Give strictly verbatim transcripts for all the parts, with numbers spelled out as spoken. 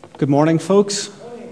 Good morning, folks.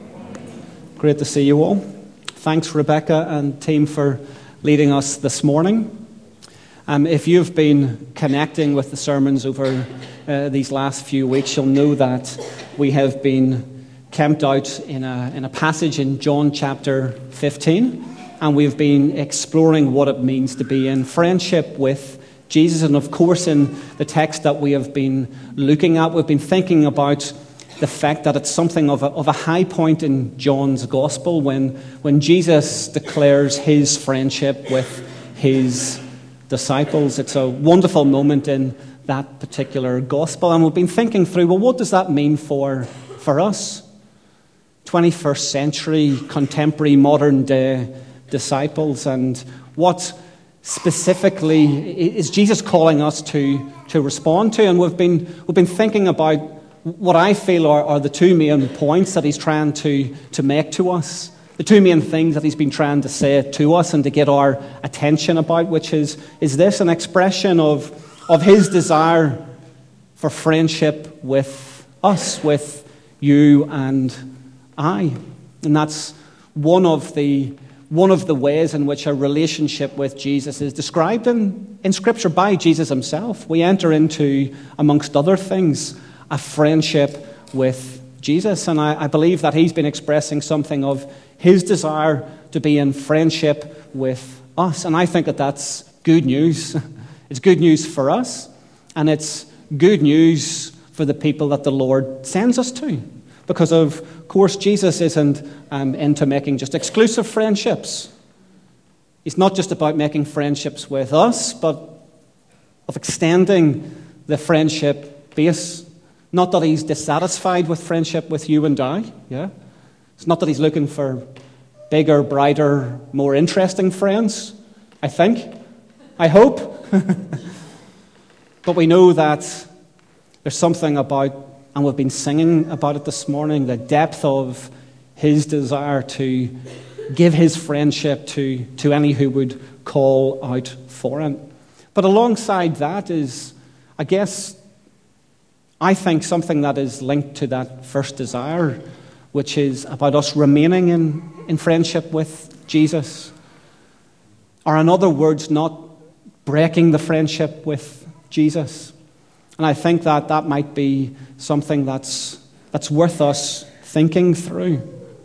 Great to see you all. Thanks, Rebecca and team, for leading us this morning. Um, if you've been connecting with the sermons over uh, these last few weeks, you'll know that we have been camped out in a, in a passage in John chapter fifteen, and we've been exploring what it means to be in friendship with Jesus. And of course, in the text that we have been looking at, we've been thinking about the fact that it's something of a, of a high point in John's gospel when, when Jesus declares his friendship with his disciples. It's a wonderful moment in that particular gospel. And we've been thinking through, well, what does that mean for, for us? twenty-first century, contemporary, modern day disciples. And what specifically is Jesus calling us to, to respond to? And we've been, we've been thinking about what I feel are, are the two main points that he's trying to, to make to us. The two main things that he's been trying to say to us and to get our attention about, which is, is this, an expression of, of his desire for friendship with us, with you and I. And that's one of the, one of the ways in which a relationship with Jesus is described in, in Scripture by Jesus himself. We enter into, amongst other things, a friendship with Jesus. And I, I believe that he's been expressing something of his desire to be in friendship with us. And I think that that's good news. It's good news for us, and it's good news for the people that the Lord sends us to. Because, of course, Jesus isn't um, into making just exclusive friendships. He's not just about making friendships with us, but of extending the friendship base. Not that he's dissatisfied with friendship with you and I. Yeah, it's not that he's looking for bigger, brighter, more interesting friends, I think. I hope. But we know that there's something about, and we've been singing about it this morning, the depth of his desire to give his friendship to, to any who would call out for it. But alongside that is, I guess, I think something that is linked to that first desire, which is about us remaining in, in friendship with Jesus. Or in other words, not breaking the friendship with Jesus. And I think that that might be something that's, that's worth us thinking through.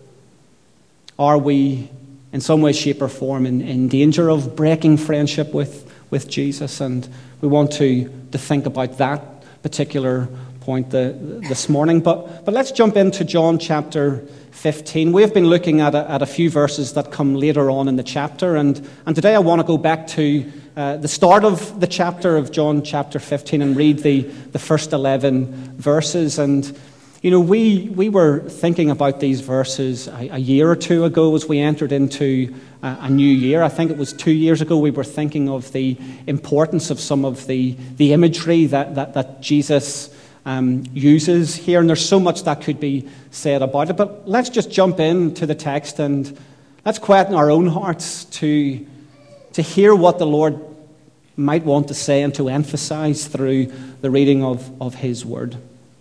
Are we, in some way, shape, or form, in, in danger of breaking friendship with, with Jesus? And we want to, to think about that particular point the, this morning. But, but let's jump into John chapter fifteen. We've been looking at a, at a few verses that come later on in the chapter. And, and today I want to go back to uh, the start of the chapter of John chapter fifteen and read the, the first eleven verses. And, you know, we, we were thinking about these verses a, a year or two ago as we entered into a, a new year. I think it was two years ago we were thinking of the importance of some of the, the imagery that, that, that Jesus um, uses here. And there's so much that could be said about it. But let's just jump into the text and let's quieten our own hearts to, to hear what the Lord might want to say and to emphasize through the reading of, of his word.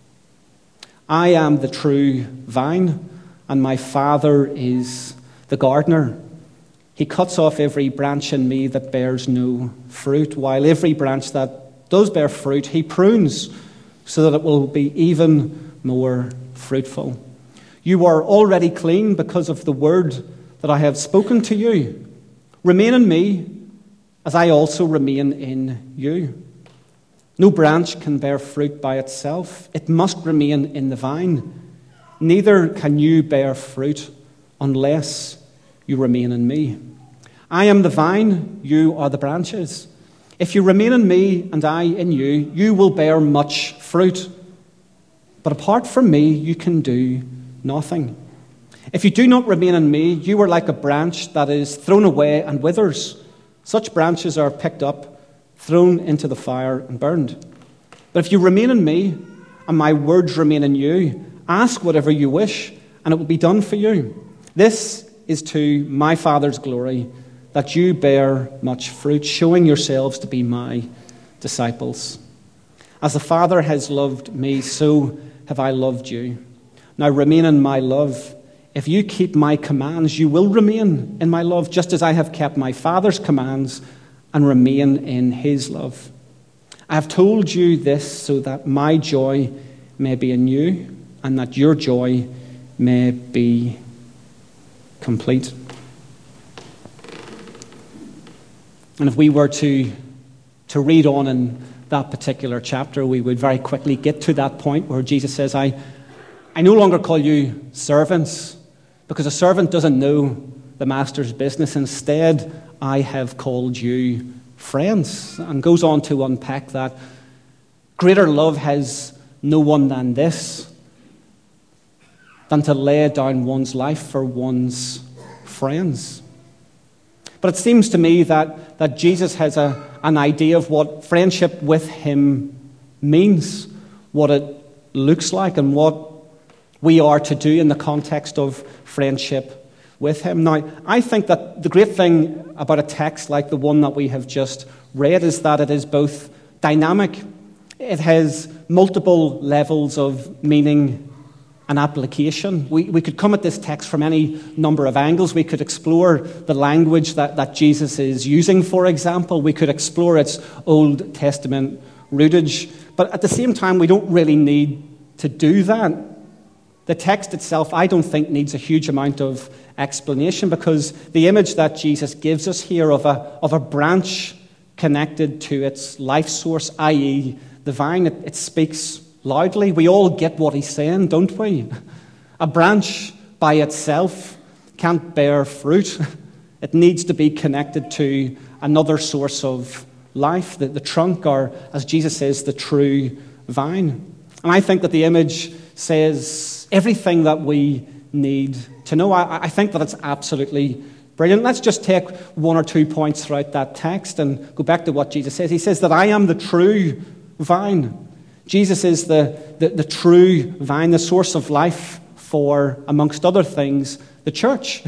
I am the true vine, and my Father is the gardener. He cuts off every branch in me that bears no fruit, while every branch that does bear fruit, he prunes so that it will be even more fruitful. You are already clean because of the word that I have spoken to you. Remain in me, as I also remain in you. No branch can bear fruit by itself. It must remain in the vine. Neither can you bear fruit unless you remain in me. I am the vine, you are the branches. If you remain in me and I in you, you will bear much fruit. But apart from me, you can do nothing. If you do not remain in me, you are like a branch that is thrown away and withers. Such branches are picked up, thrown into the fire and burned. But if you remain in me, and my words remain in you, ask whatever you wish, and it will be done for you. This is to my Father's glory, that you bear much fruit, showing yourselves to be my disciples. As the Father has loved me, so have I loved you. Now remain in my love. If you keep my commands, you will remain in my love, just as I have kept my Father's commands and remain in his love. I have told you this so that my joy may be in you and that your joy may be complete. And if we were to, to read on in that particular chapter, we would very quickly get to that point where Jesus says, I, I no longer call you servants, because a servant doesn't know the master's business. Instead, I have called you friends. And goes on to unpack that. Greater love has no one than this, than to lay down one's life for one's friends. But it seems to me that, that Jesus has a, an idea of what friendship with him means, what it looks like, and what we are to do in the context of friendship with him. Now, I think that the great thing about a text like the one that we have just read is that it is both dynamic, it has multiple levels of meaning and application. We, we could come at this text from any number of angles. We could explore the language that, that Jesus is using, for example. We could explore its Old Testament rootage. But at the same time, we don't really need to do that. The text itself, I don't think, needs a huge amount of explanation, because the image that Jesus gives us here of a, of a branch connected to its life source, that is the vine, it, it speaks loudly. We all get what he's saying, don't we? A branch by itself can't bear fruit. It needs to be connected to another source of life, the, the trunk, or, as Jesus says, the true vine. And I think that the image says everything that we need to know. I, I think that it's absolutely brilliant. Let's just take one or two points throughout that text and go back to what Jesus says. He says that I am the true vine. Jesus is the, the, the true vine, the source of life for, amongst other things, the church.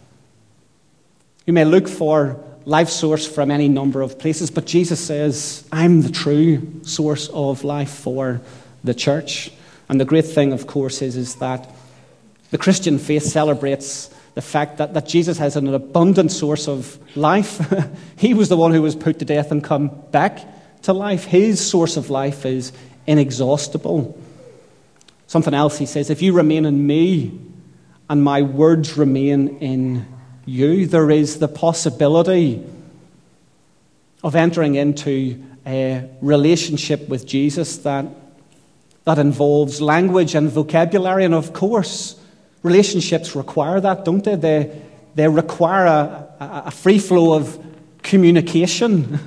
You may look for life source from any number of places, but Jesus says, I'm the true source of life for the church. And the great thing, of course, is, is that the Christian faith celebrates the fact that, that Jesus has an abundant source of life. He was the one who was put to death and come back to life. His source of life is inexhaustible. Something else he says, if you remain in me and my words remain in you, there is the possibility of entering into a relationship with Jesus that That involves language and vocabulary, and of course, relationships require that, don't they? They, they require a, a, a free flow of communication.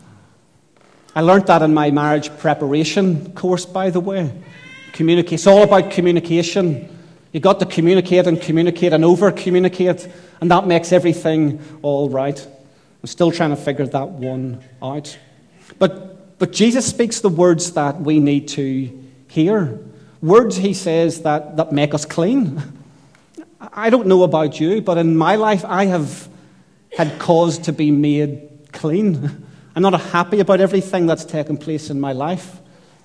I learnt that in my marriage preparation course, by the way. Communicate. It's all about communication. You've got to communicate and communicate and over-communicate, and that makes everything all right. I'm still trying to figure that one out. But, but Jesus speaks the words that we need to hear. Words, he says, that, that make us clean. I don't know about you, but in my life I have had cause to be made clean. I'm not happy about everything that's taken place in my life.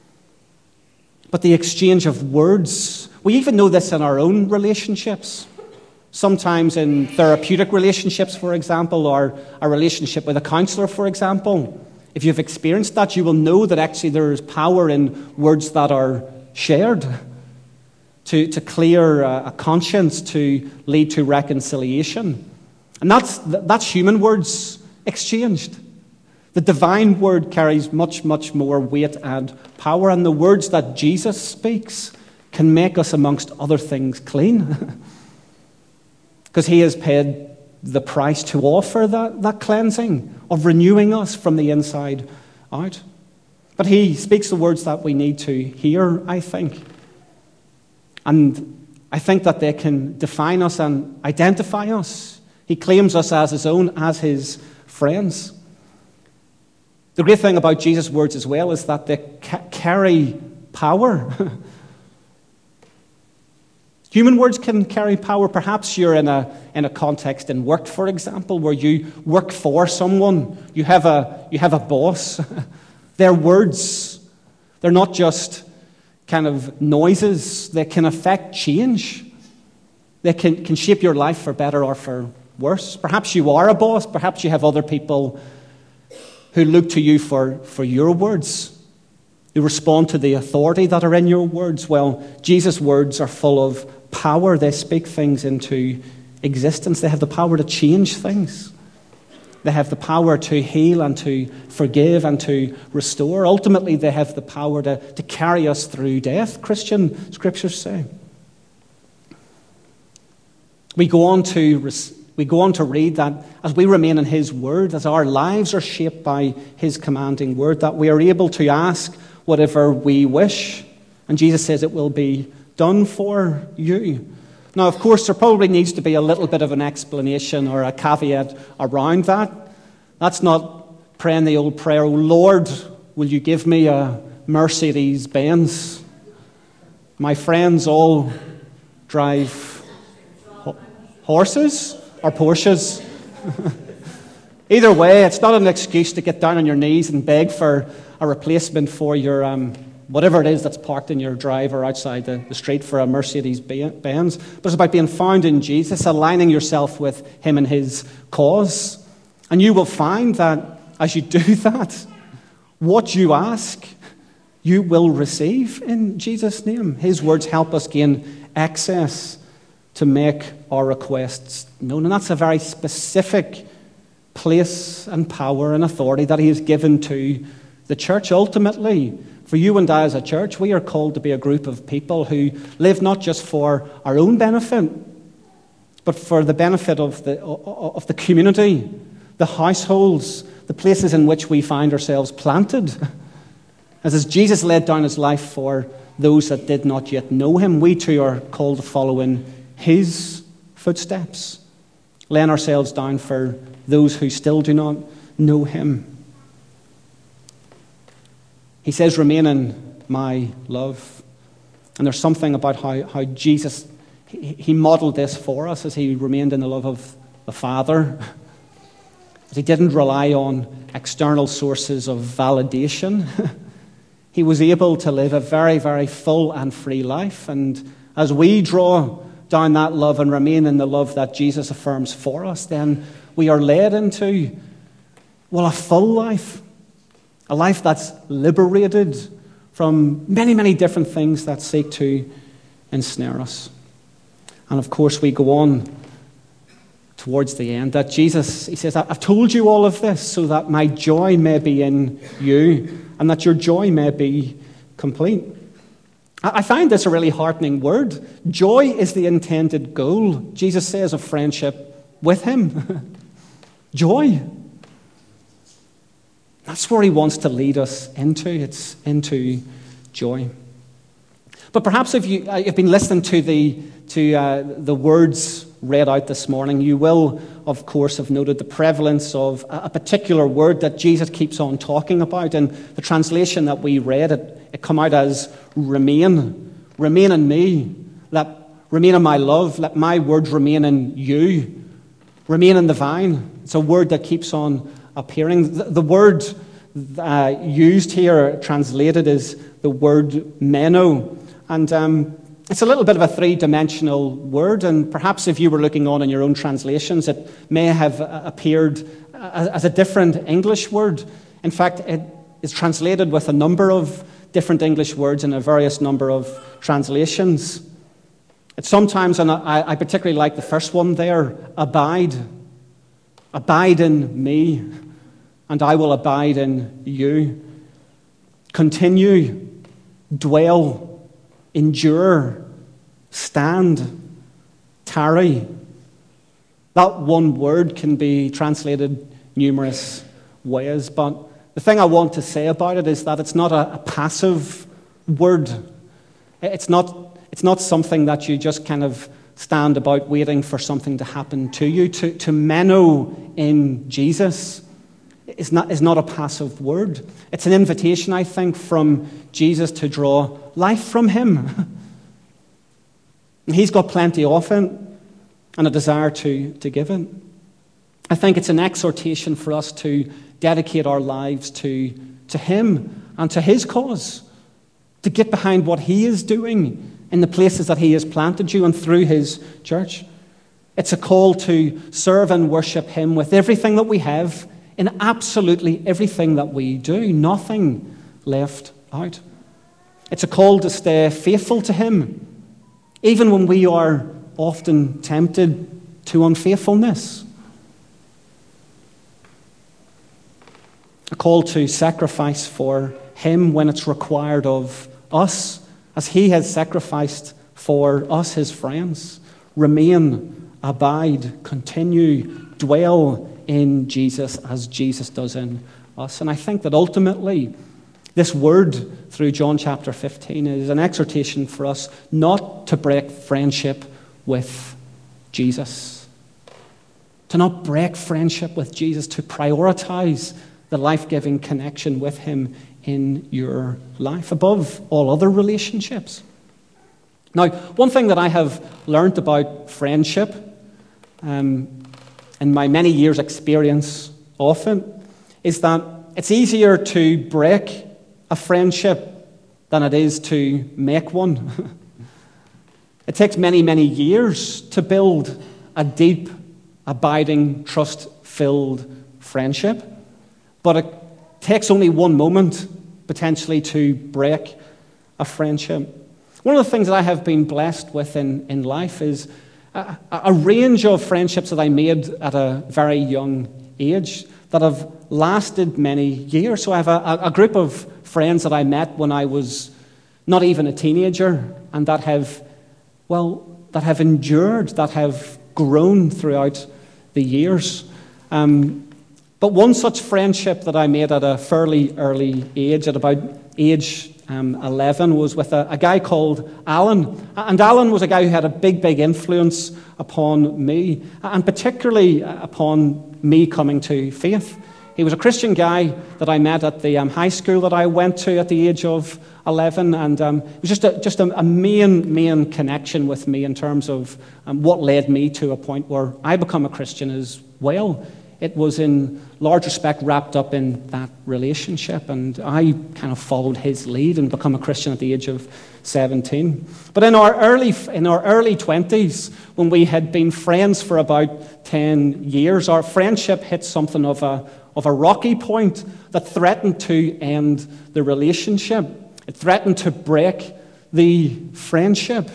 But the exchange of words, we even know this in our own relationships. Sometimes in therapeutic relationships, for example, or a relationship with a counselor, for example. If you've experienced that, you will know that actually there is power in words that are shared to, to clear a conscience, to lead to reconciliation. And that's, that's human words exchanged. The divine word carries much, much more weight and power, and the words that Jesus speaks can make us, amongst other things, clean. Because he has paid the price to offer that, that cleansing of renewing us from the inside out. But he speaks the words that we need to hear, I think. And I think that they can define us and identify us. He claims us as his own, as his friends. The great thing about Jesus' words as well is that they ca- carry power. Human words can carry power. Perhaps you're in a in a context in work, for example, where you work for someone. You have a you have a boss. Their words, they're not just kind of noises that can affect change. They can, can shape your life for better or for worse. Perhaps you are a boss. Perhaps you have other people who look to you for, for your words, who respond to the authority that are in your words. Well, Jesus' words are full of power. They speak things into existence. They have the power to change things. They have the power to heal and to forgive and to restore. Ultimately, they have the power to, to carry us through death, Christian scriptures say. We go on to we go on to read that as we remain in his word, as our lives are shaped by his commanding word, that we are able to ask whatever we wish. And Jesus says it will be done for you. Now, of course, there probably needs to be a little bit of an explanation or a caveat around that. That's not praying the old prayer, "Oh Lord, will you give me a Mercedes Benz? My friends all drive ho- horses or Porsches." Either way, it's not an excuse to get down on your knees and beg for a replacement for your um, whatever it is that's parked in your drive or outside the, the street for a Mercedes Benz. But it's about being found in Jesus, aligning yourself with him and his cause. And you will find that as you do that, what you ask, you will receive in Jesus' name. His words help us gain access to make our requests known. And that's a very specific place and power and authority that he has given to the church. Ultimately, for you and I as a church, we are called to be a group of people who live not just for our own benefit, but for the benefit of the, of the community, the households, the places in which we find ourselves planted. As, as Jesus laid down his life for those that did not yet know him, we too are called to follow in his footsteps, laying ourselves down for those who still do not know him. He says, "Remain in my love." And there's something about how, how Jesus, he, he modeled this for us as he remained in the love of the Father. As he didn't rely on external sources of validation. He was able to live a very, very full and free life. And as we draw down that love and remain in the love that Jesus affirms for us, then we are led into, well, a full life. A life that's liberated from many, many different things that seek to ensnare us. And of course, we go on towards the end that Jesus, he says, "I've told you all of this so that my joy may be in you and that your joy may be complete." I find this a really heartening word. Joy is the intended goal, Jesus says, of friendship with him. Joy. That's where he wants to lead us into. It's into joy. But perhaps if you, uh, you've been listening to the to uh, the words read out this morning, you will, of course, have noted the prevalence of a particular word that Jesus keeps on talking about. And the translation that we read, it, it come out as remain. Remain in me. Let remain in my love. Let my words remain in you. Remain in the vine. It's a word that keeps on appearing. The, the word uh, used here, translated, is the word meno. And um, it's a little bit of a three-dimensional word, and perhaps if you were looking on in your own translations, it may have appeared as a different English word. In fact, it is translated with a number of different English words in a various number of translations. It's sometimes, and I, I particularly like the first one there, abide. Abide in me, and I will abide in you. Continue, dwell, endure, stand, tarry. That one word can be translated numerous ways, but the thing I want to say about it is that it's not a, a passive word. It's not, it's not something that you just kind of stand about waiting for something to happen to you. To, to meno in Jesus is not, is not a passive word. It's an invitation, I think, from Jesus to draw life from him. And he's got plenty of it and a desire to, to give it. I think it's an exhortation for us to dedicate our lives to, to him and to his cause, to to get behind what he is doing in the places that he has planted you and through his church. It's a call to serve and worship him with everything that we have, in absolutely everything that we do, nothing left out. It's a call to stay faithful to him, even when we are often tempted to unfaithfulness. A call to sacrifice for him when it's required of us, as he has sacrificed for us, his friends. Remain, abide, continue, dwell in Jesus as Jesus does in us. And I think that ultimately this word through John chapter fifteen is an exhortation for us not to break friendship with Jesus. To not break friendship with Jesus, to prioritize the life-giving connection with him in your life above all other relationships. Now, one thing that I have learned about friendship um, in my many years' experience often is that it's easier to break a friendship than it is to make one. It takes many, many years to build a deep, abiding, trust-filled friendship. But it takes only one moment, potentially, to break a friendship. One of the things that I have been blessed with in, in life is a, a range of friendships that I made at a very young age that have lasted many years. So I have a, a group of friends that I met when I was not even a teenager, and that have, well, that have endured, that have grown throughout the years. Um, But one such friendship that I made at a fairly early age, at about age um, eleven, was with a, a guy called Alan. And Alan was a guy who had a big, big influence upon me, and particularly upon me coming to faith. He was a Christian guy that I met at the um, high school that I went to at the age of eleven, and um, it was just a, just a, a main, main connection with me in terms of um, what led me to a point where I become a Christian as well. It was in large respect wrapped up in that relationship, and I kind of followed his lead and become a Christian at the age of seventeen. But in our early in our early twenties, when we had been friends for about ten years, our friendship hit something of a of a rocky point that threatened to end the relationship. It threatened to break the friendship.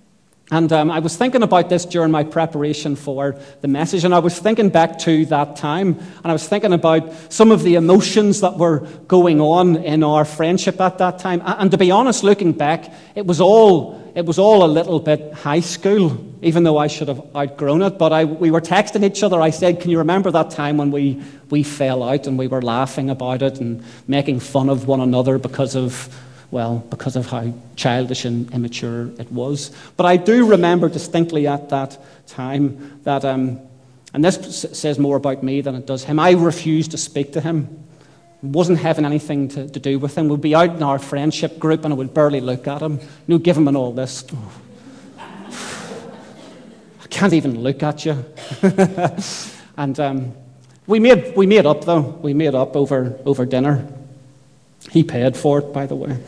And um, I was thinking about this during my preparation for the message, and I was thinking back to that time, and I was thinking about some of the emotions that were going on in our friendship at that time. And to be honest, looking back, it was all it was all a little bit high school, even though I should have outgrown it. But I, we were texting each other. I said, "Can you remember that time when we we fell out and we were laughing about it and making fun of one another because of." Well, because of how childish and immature it was. But I do remember distinctly at that time that, um, and this s- says more about me than it does him, I refused to speak to him. Wasn't having anything to, to do with him. We'd be out in our friendship group and I would barely look at him. You know, give him and all this. I can't even look at you. And um, we made we made up, though. We made up over, over dinner. He paid for it, by the way.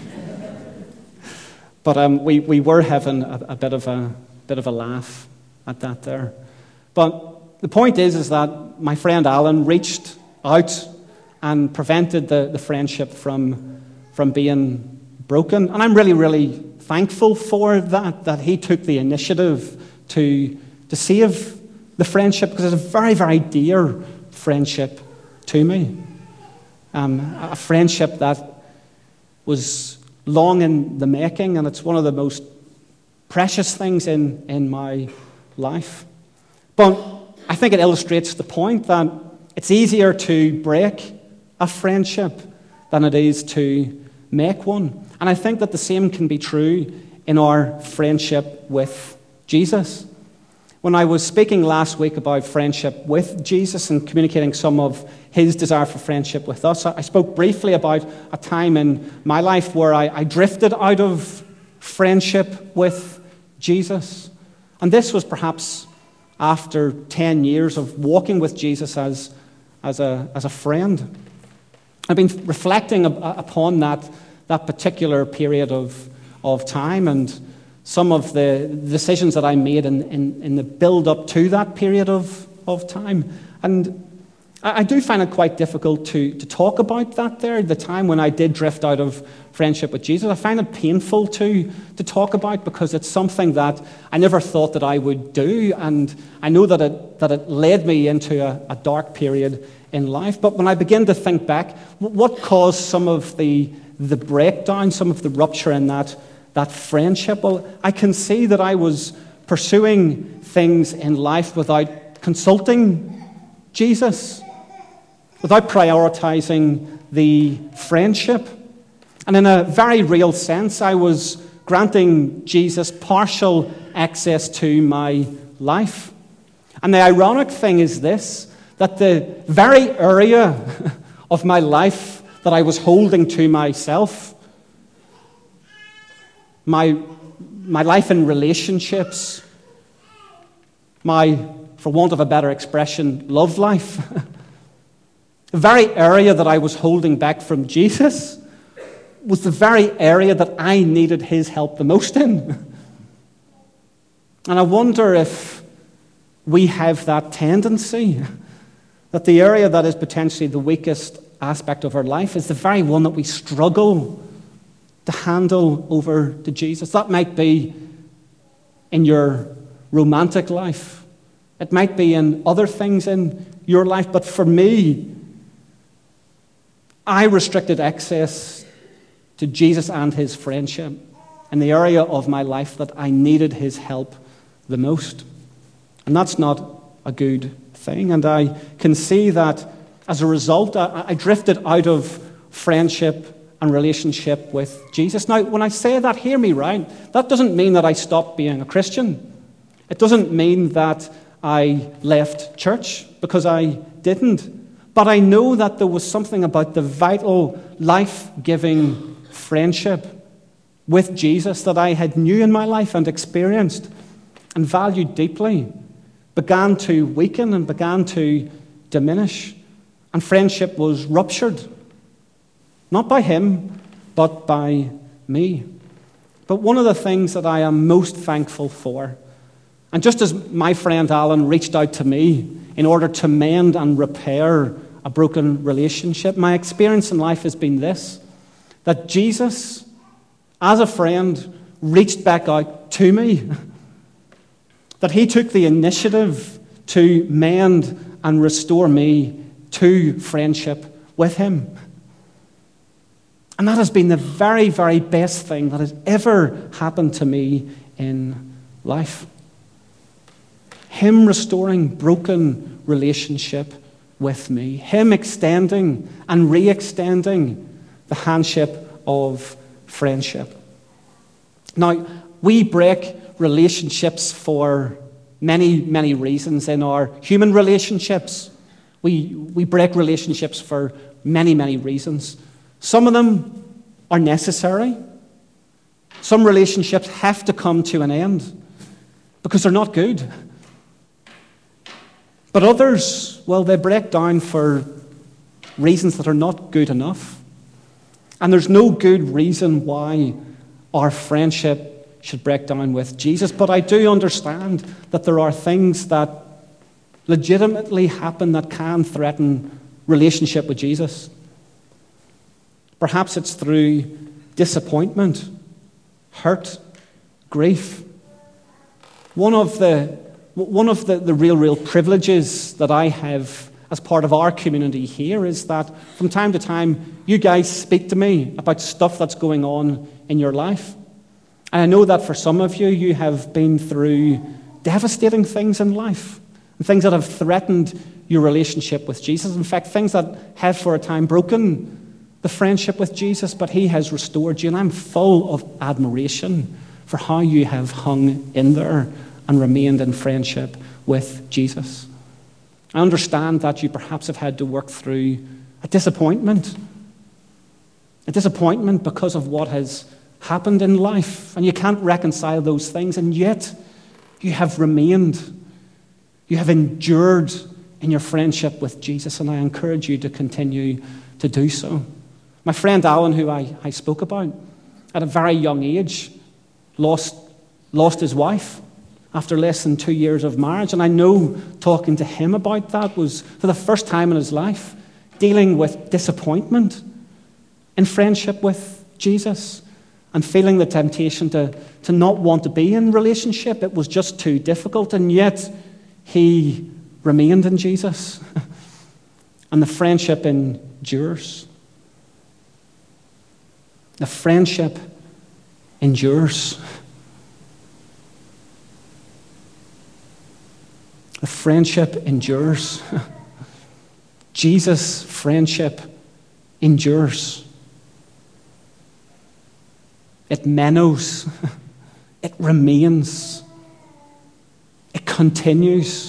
But um, we, we were having a, a bit of a bit of a laugh at that there. But the point is, is that my friend Alan reached out and prevented the, the friendship from, from being broken. And I'm really, really thankful for that, that he took the initiative to, to save the friendship, because it's a very, very dear friendship to me. Um, a friendship that was long in the making, and it's one of the most precious things in, in my life. But I think it illustrates the point that it's easier to break a friendship than it is to make one. And I think that the same can be true in our friendship with Jesus. When I was speaking last week about friendship with Jesus and communicating some of his desire for friendship with us, I spoke briefly about a time in my life where I, I drifted out of friendship with Jesus. And this was perhaps after ten years of walking with Jesus as, as, a, as a friend. I've been reflecting upon that, that particular period of, of time and some of the decisions that I made in, in, in the build-up to that period of, of time. And I, I do find it quite difficult to, to talk about that there, the time when I did drift out of friendship with Jesus. I find it painful to, to talk about because it's something that I never thought that I would do, and I know that it, that it led me into a, a dark period in life. But when I begin to think back, what caused some of the, the breakdown, some of the rupture in that, that friendship? Well, I can see that I was pursuing things in life without consulting Jesus, without prioritizing the friendship. And in a very real sense, I was granting Jesus partial access to my life. And the ironic thing is this, that the very area of my life that I was holding to myself, my, my life in relationships, my, for want of a better expression, love life, the very area that I was holding back from Jesus was the very area that I needed his help the most in. And I wonder if we have that tendency, that the area that is potentially the weakest aspect of our life is the very one that we struggle to handle over to Jesus. That might be in your romantic life. It might be in other things in your life. But for me, I restricted access to Jesus and his friendship in the area of my life that I needed his help the most. And that's not a good thing. And I can see that as a result, I, I drifted out of friendship and relationship with Jesus. Now, when I say that, hear me right. That doesn't mean that I stopped being a Christian. It doesn't mean that I left church, because I didn't. But I know that there was something about the vital, life-giving friendship with Jesus that I had knew in my life and experienced and valued deeply began to weaken and began to diminish, and friendship was ruptured, not by him but by me. But one of the things that I am most thankful for, and just as my friend Alan reached out to me in order to mend and repair a broken relationship, my experience in life has been this: that Jesus, as a friend, reached back out to me. That he took the initiative to mend and restore me to friendship with him. And that has been the very, very best thing that has ever happened to me in life. Him restoring broken relationship with me. Him extending and re-extending the handship of friendship. Now, we break relationships for many, many reasons in our human relationships. We, we break relationships for many, many reasons. Some of them are necessary. Some relationships have to come to an end because they're not good. But others, well, they break down for reasons that are not good enough. And there's no good reason why our friendship should break down with Jesus. But I do understand that there are things that legitimately happen that can threaten relationship with Jesus. Perhaps it's through disappointment, hurt, grief. One of the one of the, the real, real privileges that I have as part of our community here is that from time to time you guys speak to me about stuff that's going on in your life. And I know that for some of you, you have been through devastating things in life, and things that have threatened your relationship with Jesus. In fact, things that have for a time broken the friendship with Jesus, but he has restored you. And I'm full of admiration for how you have hung in there and remained in friendship with Jesus. I understand that you perhaps have had to work through a disappointment. A disappointment because of what has happened in life. And you can't reconcile those things. And yet, you have remained. You have endured in your friendship with Jesus. And I encourage you to continue to do so. My friend Alan, who I, I spoke about, at a very young age, lost, lost his wife after less than two years of marriage. And I know talking to him about that was, for the first time in his life, dealing with disappointment in friendship with Jesus and feeling the temptation to, to not want to be in relationship. It was just too difficult, and yet he remained in Jesus. And the friendship endures. The friendship endures. The friendship endures. Jesus' friendship endures. It minnows. It remains. It continues.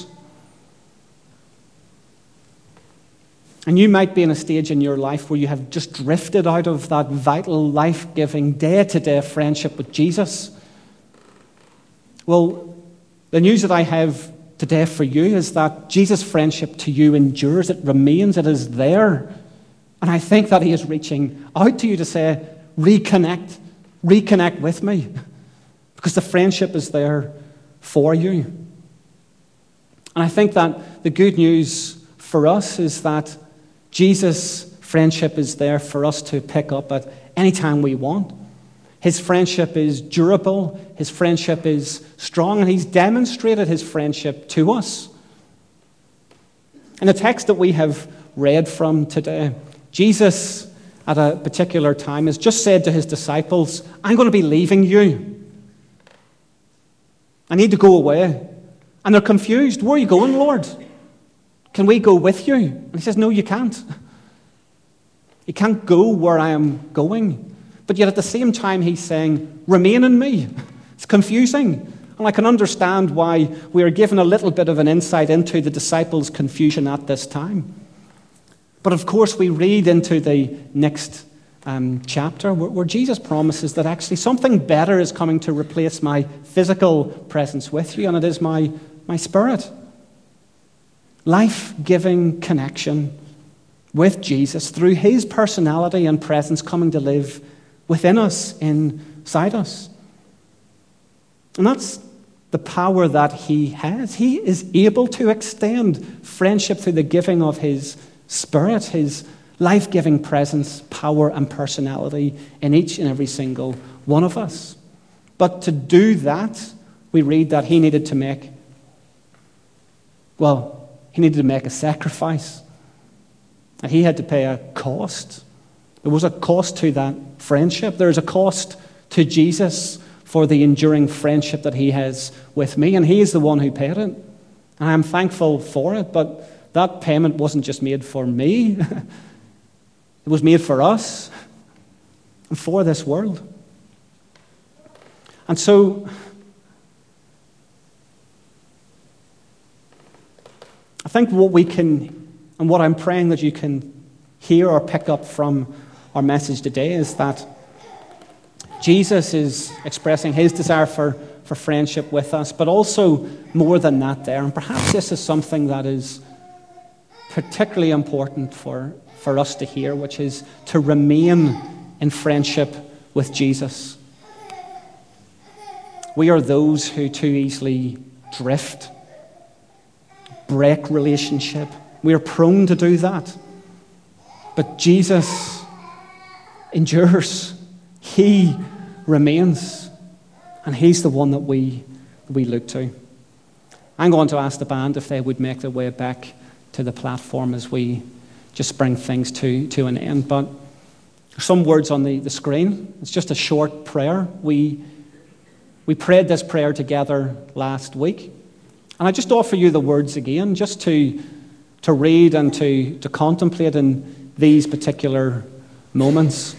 And you might be in a stage in your life where you have just drifted out of that vital, life-giving, day-to-day friendship with Jesus. Well, the news that I have today for you is that Jesus' friendship to you endures. It remains. It is there. And I think that he is reaching out to you to say, reconnect. Reconnect with me. Because the friendship is there for you. And I think that the good news for us is that Jesus' friendship is there for us to pick up at any time we want. His friendship is durable. His friendship is strong. And he's demonstrated his friendship to us. In the text that we have read from today, Jesus, at a particular time, has just said to his disciples, I'm going to be leaving you. I need to go away. And they're confused. Where are you going, Lord? Can we go with you? And he says, no, you can't. You can't go where I am going. But yet at the same time, he's saying, remain in me. It's confusing. And I can understand why we are given a little bit of an insight into the disciples' confusion at this time. But of course, we read into the next um, chapter where, where Jesus promises that actually something better is coming to replace my physical presence with you, and it is my, my spirit. Life-giving connection with Jesus through his personality and presence coming to live within us, inside us. And that's the power that he has. He is able to extend friendship through the giving of his Spirit, his life-giving presence, power, and personality in each and every single one of us. But to do that, we read that he needed to make, well, he needed to make a sacrifice. And he had to pay a cost. There was a cost to that friendship. There is a cost to Jesus for the enduring friendship that he has with me. And he is the one who paid it. And I am thankful for it. But that payment wasn't just made for me. It was made for us and for this world. And so I think what we can, and what I'm praying that you can hear or pick up from our message today, is that Jesus is expressing his desire for, for friendship with us, but also more than that there. And perhaps this is something that is particularly important for, for us to hear, which is to remain in friendship with Jesus. We are those who too easily drift, break relationship. We are prone to do that. But Jesus endures. He remains. And he's the one that we, we look to. I'm going to ask the band if they would make their way back to the platform as we just bring things to, to an end. But some words on the, the screen. It's just a short prayer. We, we prayed this prayer together last week. And I just offer you the words again, just to, to read and to, to contemplate in these particular moments.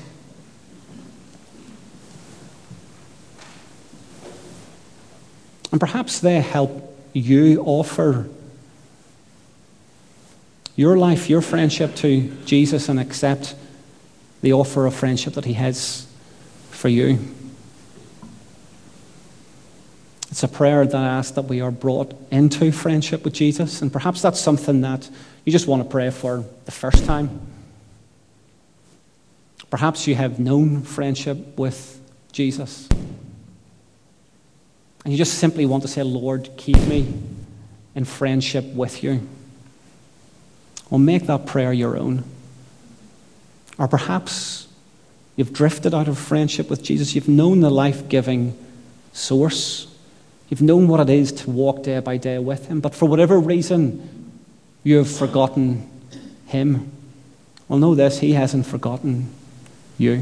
And perhaps they help you offer your life, your friendship to Jesus, and accept the offer of friendship that he has for you. It's a prayer that asks that we are brought into friendship with Jesus, and perhaps that's something that you just want to pray for the first time. Perhaps you have known friendship with Jesus. And you just simply want to say, Lord, keep me in friendship with you. Well, make that prayer your own. Or perhaps you've drifted out of friendship with Jesus. You've known the life-giving source. You've known what it is to walk day by day with him. But for whatever reason, you have forgotten him. Well, know this, he hasn't forgotten you.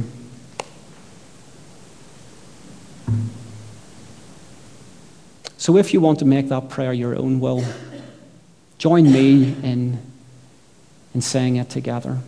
So if you want to make that prayer your own, well, join me in, in saying it together.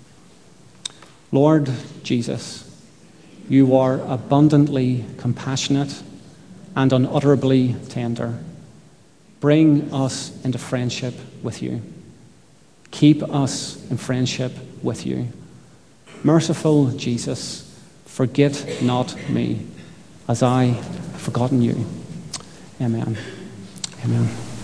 Lord Jesus, you are abundantly compassionate and unutterably tender. Bring us into friendship with you. Keep us in friendship with you. Merciful Jesus, forget not me, as I have forgotten you. Amen. Amen.